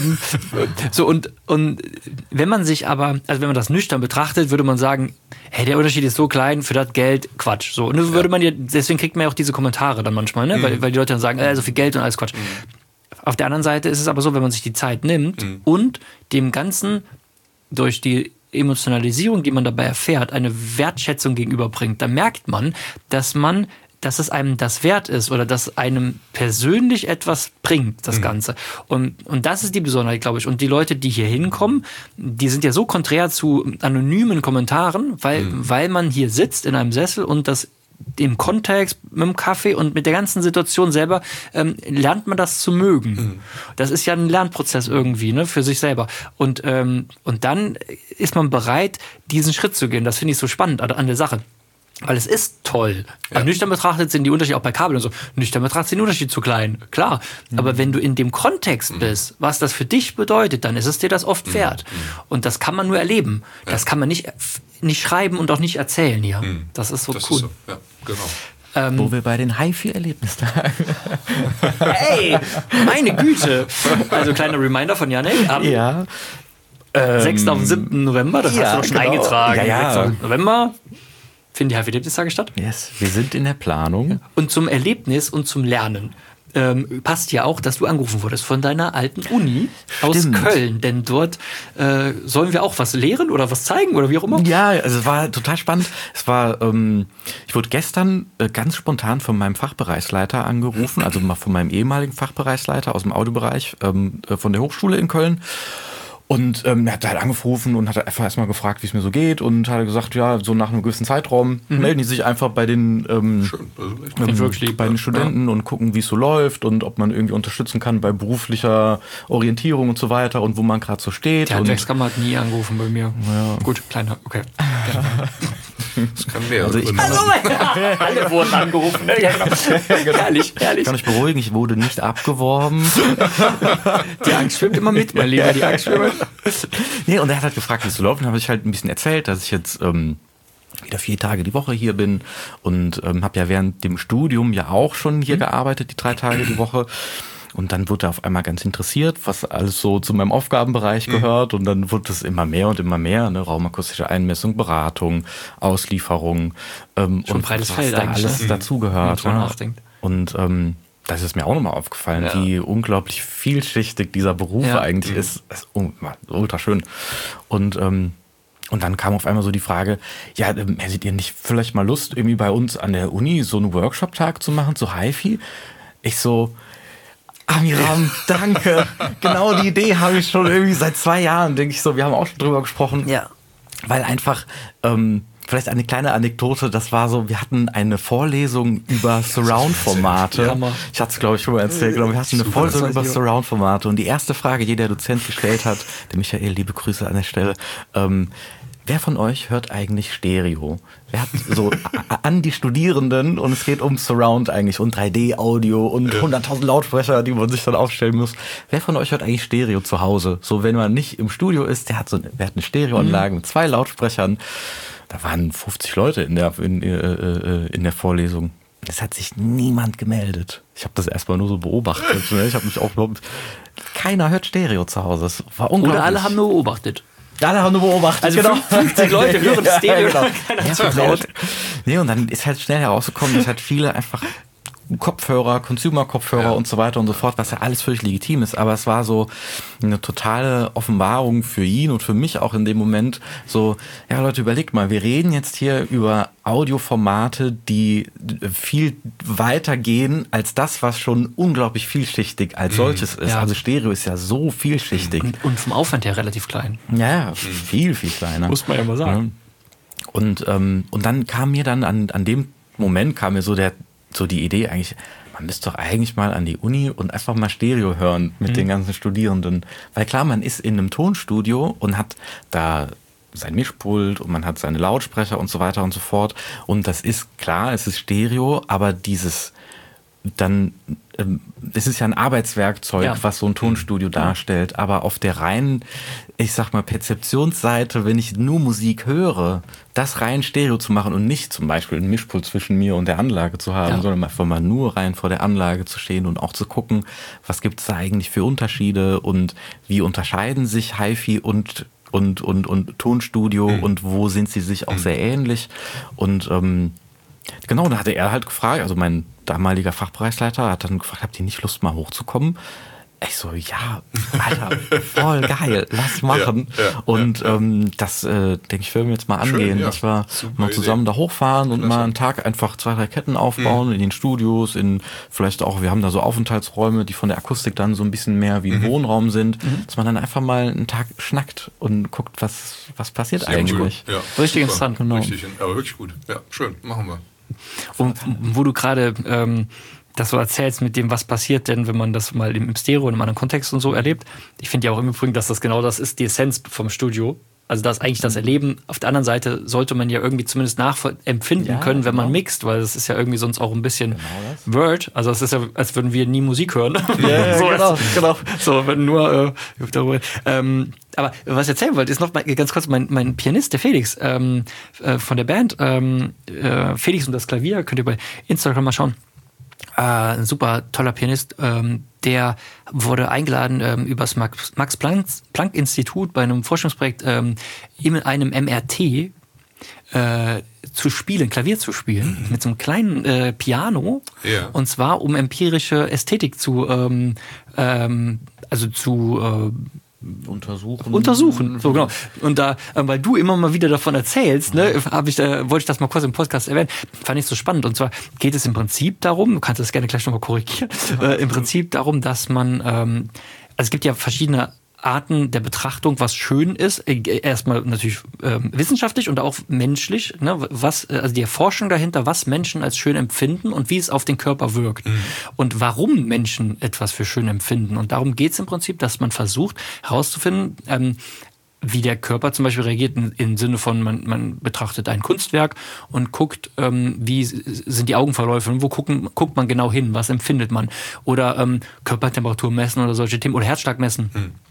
Und wenn man sich aber, also wenn man das nüchtern betrachtet, würde man sagen, hey, der Unterschied ist so klein, für das Geld, Quatsch. So, und würde man deswegen kriegt man ja auch diese Kommentare dann manchmal, ne? Weil die Leute dann sagen, so viel Geld und alles Quatsch. Auf der anderen Seite ist es aber so, wenn man sich die Zeit nimmt und dem Ganzen durch die Emotionalisierung, die man dabei erfährt, eine Wertschätzung gegenüberbringt, dann merkt man, dass es einem das wert ist oder dass einem persönlich etwas bringt, das Ganze. Und das ist die Besonderheit, glaube ich. Und die Leute, die hier hinkommen, die sind ja so konträr zu anonymen Kommentaren, weil man hier sitzt in einem Sessel und das im Kontext mit dem Kaffee und mit der ganzen Situation selber lernt man das zu mögen. Das ist ja ein Lernprozess irgendwie, ne, für sich selber. Und dann ist man bereit, diesen Schritt zu gehen. Das finde ich so spannend an der Sache. Weil es ist toll. Ja. Nüchtern betrachtet sind die Unterschiede auch bei Kabeln und so. Nüchtern betrachtet sind die Unterschiede zu klein. Klar. Aber wenn du in dem Kontext bist, was das für dich bedeutet, dann ist es dir das oft wert. Und das kann man nur erleben. Ja. Das kann man nicht schreiben und auch nicht erzählen hier. Das ist so das cool. Ist so. Ja, genau. Wo wir bei den HiFi-Erlebnistagen. Hey, meine Güte. Also kleiner Reminder von Janek. 6. auf 7. November, das hast du doch schon eingetragen. Ja. 6. November finden die HiFi-Erlebnistage statt. Yes, wir sind in der Planung. Und zum Erlebnis und zum Lernen passt ja auch, dass du angerufen wurdest von deiner alten Uni aus Köln. Denn dort sollen wir auch was lehren oder was zeigen oder wie auch immer? Ja, also es war total spannend. Es war, ich wurde gestern ganz spontan von meinem Fachbereichsleiter angerufen, also von meinem ehemaligen Fachbereichsleiter aus dem Audiobereich von der Hochschule in Köln. Und er hat halt angerufen und hat einfach erstmal gefragt, wie es mir so geht und hat gesagt, ja, so nach einem gewissen Zeitraum melden die sich einfach bei den, bei den Studenten und gucken, wie es so läuft und ob man irgendwie unterstützen kann bei beruflicher Orientierung und so weiter und wo man gerade so steht. Der Handwerkskammer hat nie angerufen bei mir. Ja. Gut, kleiner, okay. Das kann mehr. Also alle wurden angerufen. Ne? Ja, genau. Herrlich. Ich kann euch beruhigen, ich wurde nicht abgeworben. Die Angst schwimmt immer mit, mein Lieber, die Angst schwimmt. Nee, und er hat halt gefragt, wie es so läuft. Und habe ich halt ein bisschen erzählt, dass ich jetzt wieder 4 Tage die Woche hier bin und habe ja während dem Studium ja auch schon hier gearbeitet, die 3 Tage die Woche. Und dann wurde er auf einmal ganz interessiert, was alles so zu meinem Aufgabenbereich gehört. Und dann wurde es immer mehr und immer mehr. Ne? Raumakustische Einmessung, Beratung, Auslieferung. Schon und breites Feld da alles dazugehört. Ja. Und das ist mir auch nochmal aufgefallen, wie unglaublich vielschichtig dieser Beruf eigentlich ist. Das ist ultra schön. Und dann kam auf einmal so die Frage, ja, hättet ihr nicht vielleicht mal Lust, irgendwie bei uns an der Uni so einen Workshop-Tag zu machen, zu HiFi? Ich so... Amiram, danke. Genau die Idee habe ich schon irgendwie seit 2 Jahren, denke ich so. Wir haben auch schon drüber gesprochen. Ja. Weil einfach, vielleicht eine kleine Anekdote, das war so, wir hatten eine Vorlesung über Surround-Formate. Ich hatte es, glaube ich, schon mal erzählt. Wir hatten eine Vorlesung über Surround-Formate. Und die erste Frage, die der Dozent gestellt hat, der Michael, liebe Grüße an der Stelle, wer von euch hört eigentlich Stereo? Wer hat so an die Studierenden und es geht um Surround eigentlich und 3D-Audio und 100.000 Lautsprecher, die man sich dann aufstellen muss. Wer von euch hört eigentlich Stereo zu Hause? So, wenn man nicht im Studio ist, der hat eine Stereoanlage mit 2 Lautsprechern. Da waren 50 Leute in der Vorlesung. Es hat sich niemand gemeldet. Ich habe das erstmal nur so beobachtet. Ich habe mich auch überhaupt... Keiner hört Stereo zu Hause. Das war unglaublich. Oder alle haben nur beobachtet. Alle haben nur beobachtet. Also genau. 50 Leute hören Stereo. Nee, und dann ist halt schnell herausgekommen, dass halt viele einfach Kopfhörer, Consumer-Kopfhörer und so weiter und so fort, was ja alles völlig legitim ist, aber es war so eine totale Offenbarung für ihn und für mich auch in dem Moment so, ja Leute, überlegt mal, wir reden jetzt hier über Audioformate, die viel weiter gehen als das, was schon unglaublich vielschichtig als solches ist. Also Stereo ist ja so vielschichtig. Und vom Aufwand her relativ klein. Ja, viel, viel kleiner. Muss man ja mal sagen. Und dann kam mir dann an dem Moment kam mir so die Idee eigentlich, man müsste doch eigentlich mal an die Uni und einfach mal Stereo hören mit den ganzen Studierenden. Weil klar, man ist in einem Tonstudio und hat da sein Mischpult und man hat seine Lautsprecher und so weiter und so fort. Und das ist klar, es ist Stereo, aber es ist ja ein Arbeitswerkzeug, was so ein Tonstudio darstellt. Aber auf der reinen, ich sag mal, Perzeptionsseite, wenn ich nur Musik höre, das rein Stereo zu machen und nicht zum Beispiel ein Mischpult zwischen mir und der Anlage zu haben, sondern einfach mal nur rein vor der Anlage zu stehen und auch zu gucken, was gibt es da eigentlich für Unterschiede und wie unterscheiden sich HiFi und Tonstudio und wo sind sie sich auch sehr ähnlich. Und genau, da hatte er halt gefragt, also mein damaliger Fachbereichsleiter hat dann gefragt, habt ihr nicht Lust mal hochzukommen? Ich so, ja, Alter, voll geil, lass machen. Und das, denke ich, werden wir jetzt mal angehen. Dass wir mal zusammen da hochfahren und mal einen Tag einfach 2, 3 Ketten aufbauen in den Studios, vielleicht auch, wir haben da so Aufenthaltsräume, die von der Akustik dann so ein bisschen mehr wie ein Wohnraum sind, dass man dann einfach mal einen Tag schnackt und guckt, was passiert sehr eigentlich. Ja. Richtig interessant, genau. Richtig, aber wirklich gut. Ja, schön, machen wir. Und wo du gerade das so erzählst mit dem, was passiert denn, wenn man das mal im Stereo in einem anderen Kontext und so erlebt. Ich finde ja auch im Übrigen, dass das genau das ist, die Essenz vom Studio. Also das eigentlich das Erleben. Auf der anderen Seite sollte man ja irgendwie zumindest nachempfinden können, wenn man mixt, weil das ist ja irgendwie sonst auch ein bisschen Word. Also es ist ja, als würden wir nie Musik hören. Ja, so, genau. So, wenn nur darüber. Aber was ich erzählen wollte, ist noch mal ganz kurz mein Pianist, der Felix, von der Band. Felix und das Klavier, könnt ihr bei Instagram mal schauen. Ein super toller Pianist, der wurde eingeladen über das Max-Planck-Institut bei einem Forschungsprojekt in einem MRT zu spielen, Klavier zu spielen, mit so einem kleinen Piano. Ja. Und zwar, um empirische Ästhetik zu untersuchen. So, genau. Und da, weil du immer mal wieder davon erzählst, ne, wollte ich das mal kurz im Podcast erwähnen, fand ich so spannend. Und zwar geht es im Prinzip darum, du kannst das gerne gleich nochmal korrigieren, im Prinzip darum, dass man, also es gibt ja verschiedene Arten der Betrachtung, was schön ist. Erstmal natürlich wissenschaftlich und auch menschlich. Ne? Also die Erforschung dahinter, was Menschen als schön empfinden und wie es auf den Körper wirkt. Und warum Menschen etwas für schön empfinden. Und darum geht es im Prinzip, dass man versucht herauszufinden, wie der Körper zum Beispiel reagiert im Sinne von, man betrachtet ein Kunstwerk und guckt, wie sind die Augenverläufe und wo guckt man genau hin, was empfindet man. Oder Körpertemperatur messen oder solche Themen oder Herzschlag messen.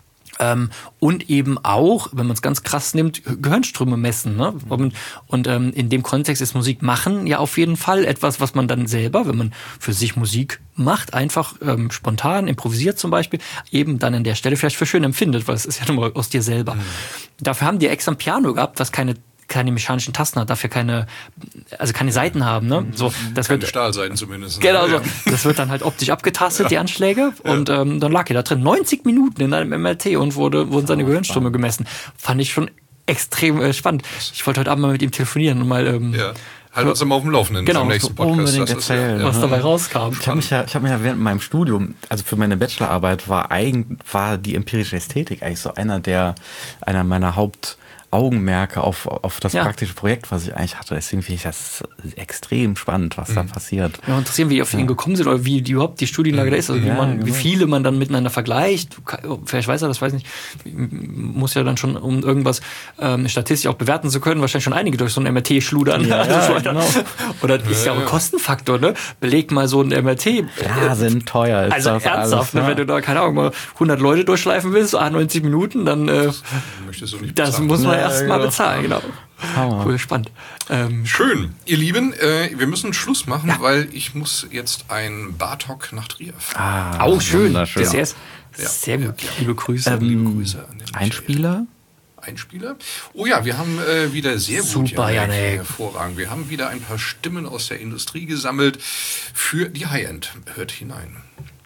Und eben auch, wenn man es ganz krass nimmt, Gehirnströme messen. Ne? Und in dem Kontext ist Musik machen ja auf jeden Fall etwas, was man dann selber, wenn man für sich Musik macht, einfach spontan, improvisiert zum Beispiel, eben dann an der Stelle vielleicht für schön empfindet, weil es ist ja nur aus dir selber. Dafür haben die extra ein Piano gehabt, was keine mechanischen Tasten hat, dafür keine Saiten haben. Ne? So, das Keine wird Stahlseiten zumindest. Genau, so. Das wird dann halt optisch abgetastet, die Anschläge. Und dann lag er da drin 90 Minuten in einem MRT und wurden seine Gehirnströme gemessen. Fand ich schon extrem spannend. Ich wollte heute Abend mal mit ihm telefonieren und mal halt uns immer auf dem Laufenden genau, im nächsten Podcast. Unbedingt erzählen. was dabei rauskam. Ich habe mir ja während meinem Studium, also für meine Bachelorarbeit, war die empirische Ästhetik eigentlich so einer meiner Hauptaugenmerke auf das praktische Projekt, was ich eigentlich hatte. Deswegen finde ich das extrem spannend, was da passiert. Ja, interessieren, wie ihr auf ihn gekommen sind oder wie überhaupt die Studienlage da ist, also wie viele man dann miteinander vergleicht. Vielleicht weiß er das, weiß nicht. Muss ja dann schon, um irgendwas statistisch auch bewerten zu können, wahrscheinlich schon einige durch so ein MRT schludern. Genau. Oder ist ja auch ein Kostenfaktor, ne? Beleg mal so ein MRT. Ja, sind teuer. Ist Also das ernsthaft, alles, ne? Wenn du da, keine Ahnung, mal 100 Leute durchschleifen willst, so 90 Minuten, dann Möchtest du nicht das bezahlen. muss man erst mal bezahlen, genau. Hammer. Cool, spannend. Schön. Ihr Lieben, wir müssen Schluss machen, weil ich muss jetzt ein Bartok nach Trier fahren. Auch schön. Wunderschön. Das ist sehr gut. Liebe Grüße. Liebe Grüße an den Einspieler? Einspieler? Oh ja, wir haben wieder sehr gut. Super, Janek. Hervorragend. Wir haben wieder ein paar Stimmen aus der Industrie gesammelt für die High-End. Hört hinein.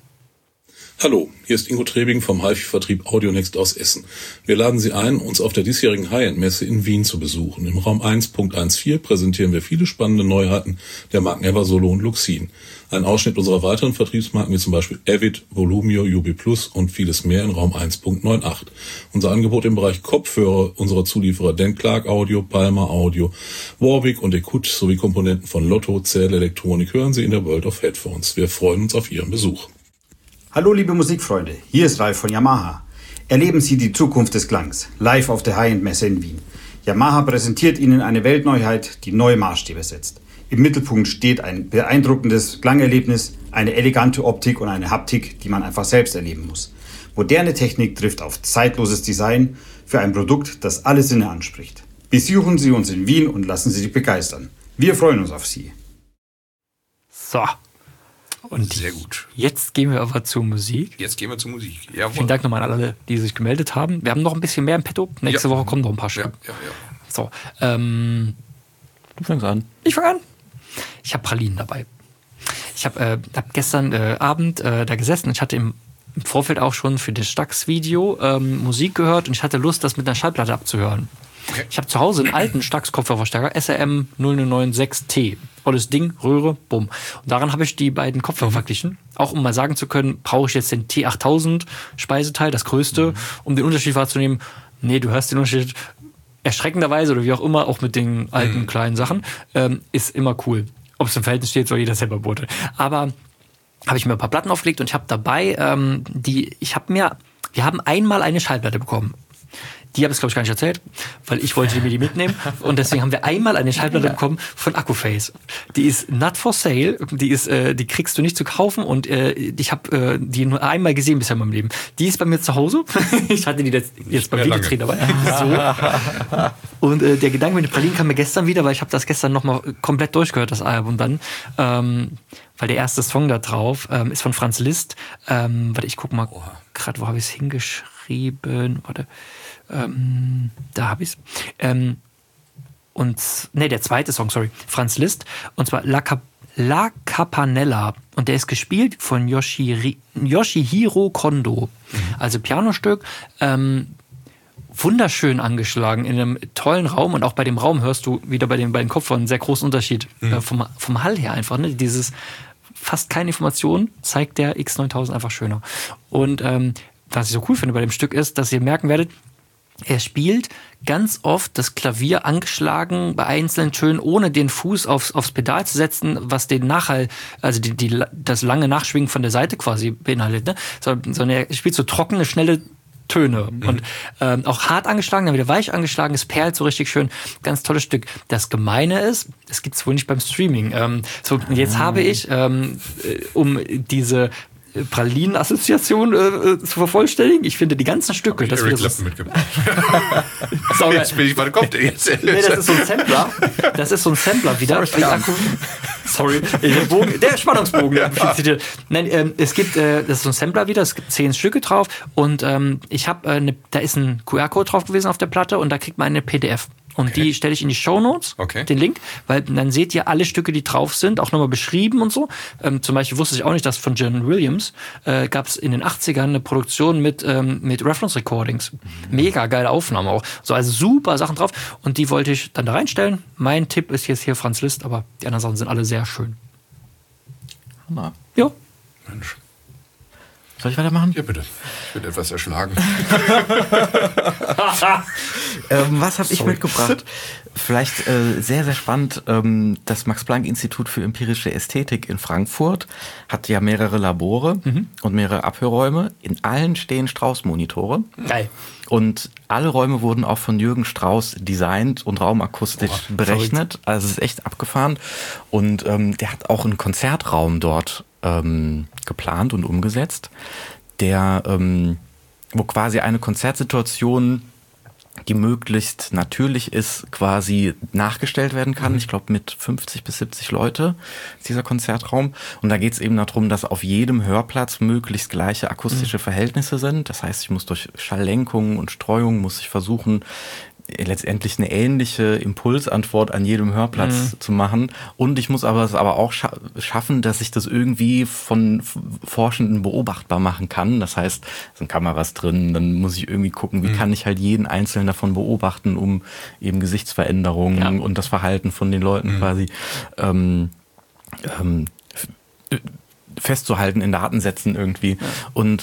Hallo, hier ist Ingo Trebing vom HiFi-Vertrieb Audionext aus Essen. Wir laden Sie ein, uns auf der diesjährigen High-End-Messe in Wien zu besuchen. Im Raum 1.14 präsentieren wir viele spannende Neuheiten der Marken Eversolo und Luxin. Ein Ausschnitt unserer weiteren Vertriebsmarken wie zum Beispiel Avid, Volumio, UB Plus und vieles mehr in Raum 1.98. Unser Angebot im Bereich Kopfhörer unserer Zulieferer Dan Clark Audio, Palmer Audio, Warwick und Ekut sowie Komponenten von Lotto, Zählelektronik hören Sie in der World of Headphones. Wir freuen uns auf Ihren Besuch. Hallo liebe Musikfreunde, hier ist Ralf von Yamaha. Erleben Sie die Zukunft des Klangs, live auf der High-End-Messe in Wien. Yamaha präsentiert Ihnen eine Weltneuheit, die neue Maßstäbe setzt. Im Mittelpunkt steht ein beeindruckendes Klangerlebnis, eine elegante Optik und eine Haptik, die man einfach selbst erleben muss. Moderne Technik trifft auf zeitloses Design für ein Produkt, das alle Sinne anspricht. Besuchen Sie uns in Wien und lassen Sie sich begeistern. Wir freuen uns auf Sie. So. Und Sehr gut. Jetzt gehen wir aber zur Musik. Jetzt gehen wir zur Musik. Jawohl. Vielen Dank nochmal an alle, die sich gemeldet haben. Wir haben noch ein bisschen mehr im Petto. Nächste Woche kommen noch ein paar Stück. Ja. So, Du fängst an. ich fange an. Ich habe Pralinen dabei. Ich habe gestern Abend da gesessen. Ich hatte im Vorfeld auch schon für das Stax-Video Musik gehört und ich hatte Lust, das mit einer Schallplatte abzuhören. Okay. Ich habe zu Hause einen alten Stax-Kopfhörerverstärker, SRM 0096T. Volles Ding, Röhre, bumm. Und daran habe ich die beiden Kopfhörer verglichen. Auch um mal sagen zu können, brauche ich jetzt den T8000 Speiseteil, das größte, um den Unterschied wahrzunehmen. Nee, du hörst den Unterschied erschreckenderweise oder wie auch immer, auch mit den alten kleinen Sachen, ist immer cool. Ob es im Verhältnis steht, soll jeder selber beurteilen. Aber habe ich mir ein paar Platten aufgelegt und ich habe dabei wir haben einmal eine Schallplatte bekommen. Die habe ich, glaube ich, gar nicht erzählt, weil ich wollte mir die mitnehmen. Und deswegen haben wir einmal eine Schallplatte bekommen von Accuphase. Die ist not for sale. Die kriegst du nicht zu kaufen. Und ich habe die nur einmal gesehen bisher in meinem Leben. Die ist bei mir zu Hause. Ich hatte die jetzt beim Videodreh dabei. So. Und der Gedanke mit den Pralinen kam mir gestern wieder, weil ich habe das gestern nochmal komplett durchgehört, das Album dann. Weil der erste Song da drauf ist von Franz Liszt. Warte, ich guck mal gerade, wo habe ich es hingeschrieben? Warte. Da habe ich es. der zweite Song, Franz Liszt, und zwar La Campanella. Und der ist gespielt von Yoshihiro Kondo. Also Pianostück, wunderschön angeschlagen, in einem tollen Raum. Und auch bei dem Raum hörst du wieder bei den beiden Kopfhörern einen sehr großen Unterschied. Vom Hall her einfach. Ne? Dieses fast keine Information zeigt der X9000 einfach schöner. Und was ich so cool finde bei dem Stück ist, dass ihr merken werdet, er spielt ganz oft das Klavier angeschlagen bei einzelnen Tönen, ohne den Fuß aufs Pedal zu setzen, was den Nachhall, also das lange Nachschwingen von der Seite quasi beinhaltet. Ne? Sondern er spielt so trockene, schnelle Töne. Und auch hart angeschlagen, dann wieder weich angeschlagen, es perlt so richtig schön. Ganz tolles Stück. Das Gemeine ist, das gibt's wohl nicht beim Streaming. Jetzt habe ich, um diese Pralinen-Assoziation zu vervollständigen. Ich finde die ganzen Stücke. Das Eric Clapton mitgebracht. Jetzt bin ich mal, kommt der jetzt? Nee, das ist so ein Sampler. Das ist so ein Sampler wieder. Sorry. Der Spannungsbogen. Nein, es gibt, das ist so ein Sampler wieder. Es gibt 10 Stücke drauf und ich habe, da ist ein QR-Code drauf gewesen auf der Platte und da kriegt man eine PDF. Und die stelle ich in die Shownotes, den Link, weil dann seht ihr alle Stücke, die drauf sind, auch nochmal beschrieben und so. Zum Beispiel wusste ich auch nicht, dass von John Williams gab es in den 80ern eine Produktion mit Reference Recordings. Mega geile Aufnahmen auch. So, also super Sachen drauf. Und die wollte ich dann da reinstellen. Mein Tipp ist jetzt hier Franz Liszt, aber die anderen Sachen sind alle sehr schön. Hammer. Ja. Mensch. Soll ich weitermachen? Ja, bitte. Ich bin etwas erschlagen. Was habe ich mitgebracht? Vielleicht sehr, sehr spannend. Das Max-Planck-Institut für empirische Ästhetik in Frankfurt hat ja mehrere Labore und mehrere Abhörräume. In allen stehen Strauss-Monitore. Geil. Und alle Räume wurden auch von Jürgen Strauss designt und raumakustisch berechnet. Verrückt. Also es ist echt abgefahren. Und der hat auch einen Konzertraum dort geplant und umgesetzt, der, wo quasi eine Konzertsituation, die möglichst natürlich ist, quasi nachgestellt werden kann. Ich glaube mit 50 bis 70 Leute ist dieser Konzertraum. Und da geht es eben darum, dass auf jedem Hörplatz möglichst gleiche akustische Verhältnisse sind. Das heißt, ich muss durch Schalllenkungen und Streuungen muss ich versuchen, letztendlich eine ähnliche Impulsantwort an jedem Hörplatz zu machen. Und ich muss es aber auch schaffen, dass ich das irgendwie von Forschenden beobachtbar machen kann. Das heißt, es sind Kameras drin, dann muss ich irgendwie gucken, wie kann ich halt jeden Einzelnen davon beobachten, um eben Gesichtsveränderungen und das Verhalten von den Leuten quasi festzuhalten in Datensätzen irgendwie. Ja. Und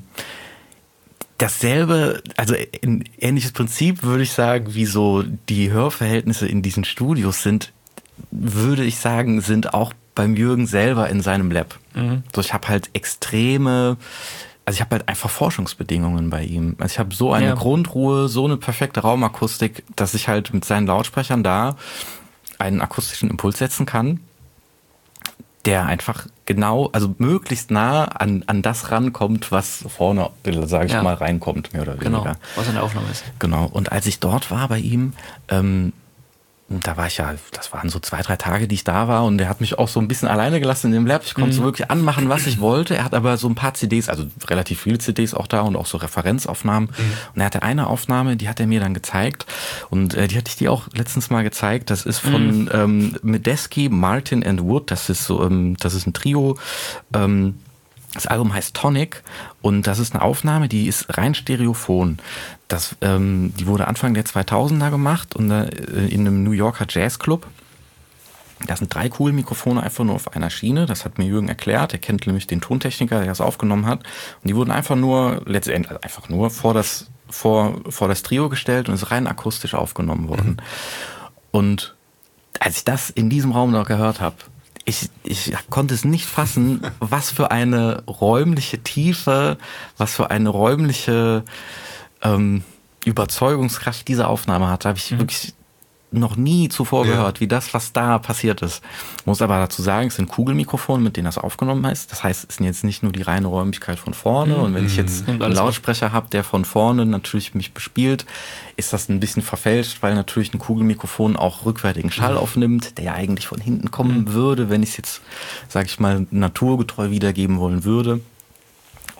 dasselbe, also ein ähnliches Prinzip, würde ich sagen, wie so die Hörverhältnisse in diesen Studios sind, würde ich sagen, sind auch beim Jürgen selber in seinem Lab. So, ich habe halt ich habe halt einfach Forschungsbedingungen bei ihm. Also ich habe so eine Grundruhe, so eine perfekte Raumakustik, dass ich halt mit seinen Lautsprechern da einen akustischen Impuls setzen kann, der einfach genau, also möglichst nah an das rankommt, was vorne, sage ich mal, reinkommt, mehr oder weniger. Genau, was in der Aufnahme ist. Genau, und als ich dort war bei ihm, da war ich das waren so 2-3 Tage, die ich da war und er hat mich auch so ein bisschen alleine gelassen in dem Lab. Ich konnte so wirklich anmachen, was ich wollte. Er hat aber so ein paar CDs, also relativ viele CDs auch da und auch so Referenzaufnahmen. Und er hatte eine Aufnahme, die hat er mir dann gezeigt und die hatte ich dir auch letztens mal gezeigt. Das ist von Medeski, Martin and Wood. Das ist ein Trio. Das Album heißt Tonic und das ist eine Aufnahme, die ist rein stereophon. Die wurde Anfang der 2000er gemacht und in einem New Yorker Jazzclub. Da sind 3 coole Mikrofone einfach nur auf einer Schiene. Das hat mir Jürgen erklärt. Er kennt nämlich den Tontechniker, der das aufgenommen hat. Und die wurden letztendlich einfach nur vor das Trio gestellt und ist rein akustisch aufgenommen worden. Und als ich das in diesem Raum noch gehört habe, ich konnte es nicht fassen, was für eine räumliche Tiefe, was für eine räumliche Überzeugungskraft diese Aufnahme hat. Da habe ich wirklich noch nie zuvor gehört, wie das, was da passiert ist. Muss aber dazu sagen, es sind Kugelmikrofone, mit denen das aufgenommen ist. Das heißt, es sind jetzt nicht nur die reine Räumlichkeit von vorne. Und wenn ich jetzt einen Lautsprecher habe, der von vorne natürlich mich bespielt, ist das ein bisschen verfälscht, weil natürlich ein Kugelmikrofon auch rückwärtigen Schall aufnimmt, der ja eigentlich von hinten kommen würde, wenn ich es jetzt, sage ich mal, naturgetreu wiedergeben wollen würde.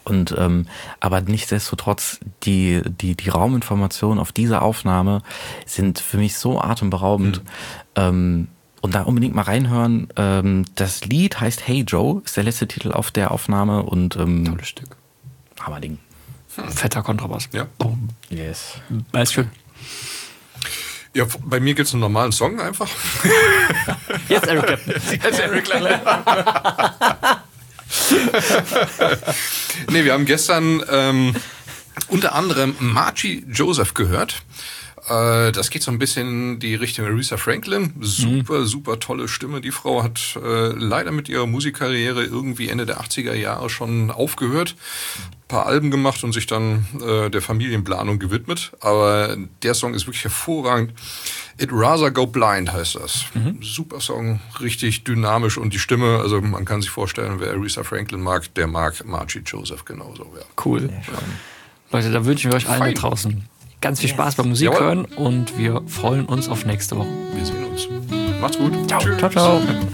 Und aber nichtsdestotrotz, die Rauminformationen auf dieser Aufnahme sind für mich so atemberaubend. Und da unbedingt mal reinhören. Das Lied heißt Hey Joe, ist der letzte Titel auf der Aufnahme und Tolles Stück. Hammerding. Fetter Kontrabass. Ja. Boom. Yes. Alles schön. Ja, bei mir gibt es einen normalen Song einfach. Jetzt Eric Clapton. Jetzt Eric Clapton. Nee, wir haben gestern unter anderem Margie Joseph gehört. Das geht so ein bisschen in die Richtung Aretha Franklin. Super tolle Stimme. Die Frau hat leider mit ihrer Musikkarriere irgendwie Ende der 80er Jahre schon aufgehört. Ein paar Alben gemacht und sich dann der Familienplanung gewidmet. Aber der Song ist wirklich hervorragend. It Rather Go Blind heißt das. Super Song, richtig dynamisch und die Stimme, also man kann sich vorstellen, wer Aretha Franklin mag, der mag Margie Joseph genauso. Ja. Cool. Leute, da wünschen wir euch allen da draußen ganz viel Spaß beim Musik hören und wir freuen uns auf nächste Woche. Wir sehen uns. Macht's gut. Ciao. Ciao.